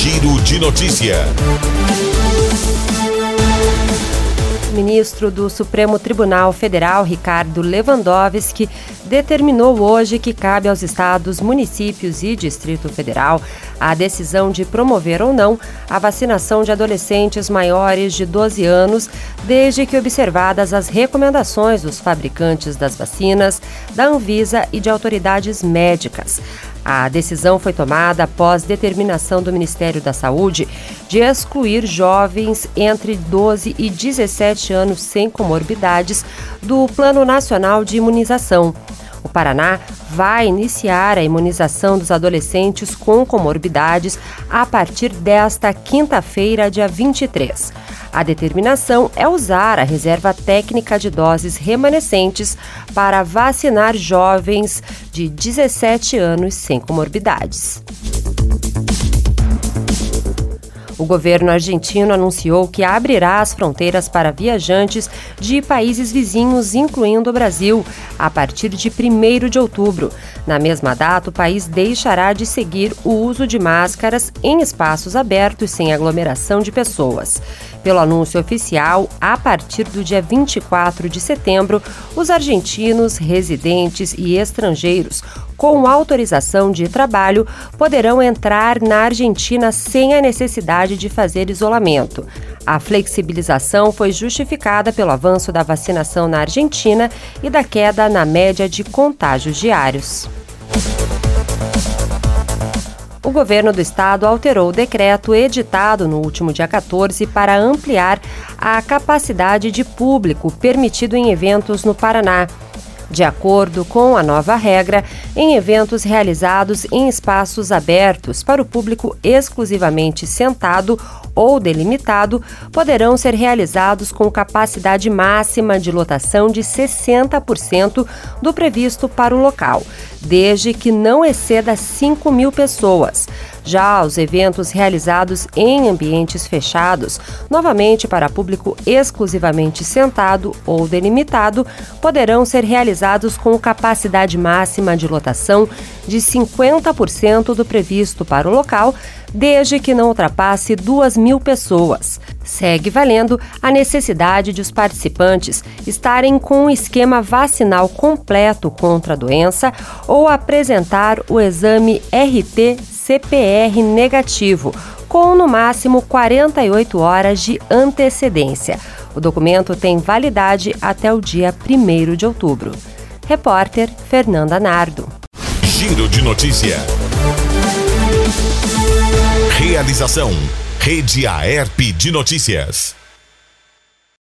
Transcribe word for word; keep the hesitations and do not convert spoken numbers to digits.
Giro de Notícia. O ministro do Supremo Tribunal Federal, Ricardo Lewandowski, determinou hoje que cabe aos estados, municípios e Distrito Federal a decisão de promover ou não a vacinação de adolescentes maiores de doze anos, desde que observadas as recomendações dos fabricantes das vacinas, da Anvisa e de autoridades médicas. A decisão foi tomada após determinação do Ministério da Saúde de excluir jovens entre doze e dezessete anos sem comorbidades do Plano Nacional de Imunização. O Paraná vai iniciar a imunização dos adolescentes com comorbidades a partir desta quinta-feira, dia vinte e três. A determinação é usar a reserva técnica de doses remanescentes para vacinar jovens de dezessete anos sem comorbidades. O governo argentino anunciou que abrirá as fronteiras para viajantes de países vizinhos, incluindo o Brasil, a partir de primeiro de outubro. Na mesma data, o país deixará de seguir o uso de máscaras em espaços abertos sem aglomeração de pessoas. Pelo anúncio oficial, a partir do dia vinte e quatro de setembro, os argentinos, residentes e estrangeiros com autorização de trabalho poderão entrar na Argentina sem a necessidade de fazer isolamento. A flexibilização foi justificada pelo avanço da vacinação na Argentina e da queda na média de contágios diários. O governo do estado alterou o decreto editado no último dia quatorze para ampliar a capacidade de público permitido em eventos no Paraná. De acordo com a nova regra, em eventos realizados em espaços abertos para o público exclusivamente sentado ou delimitado, poderão ser realizados com capacidade máxima de lotação de sessenta por cento do previsto para o local, desde que não exceda cinco mil pessoas. Já os eventos realizados em ambientes fechados, novamente para público exclusivamente sentado ou delimitado, poderão ser realizados com capacidade máxima de lotação de cinquenta por cento do previsto para o local, desde que não ultrapasse duas mil pessoas. Segue valendo a necessidade de os participantes estarem com um esquema vacinal completo contra a doença ou apresentar o exame R T C P R negativo, com no máximo quarenta e oito horas de antecedência. O documento tem validade até o dia primeiro de outubro. Repórter Fernanda Nardo. Giro de Notícia. Realização: Rede Aerp de Notícias.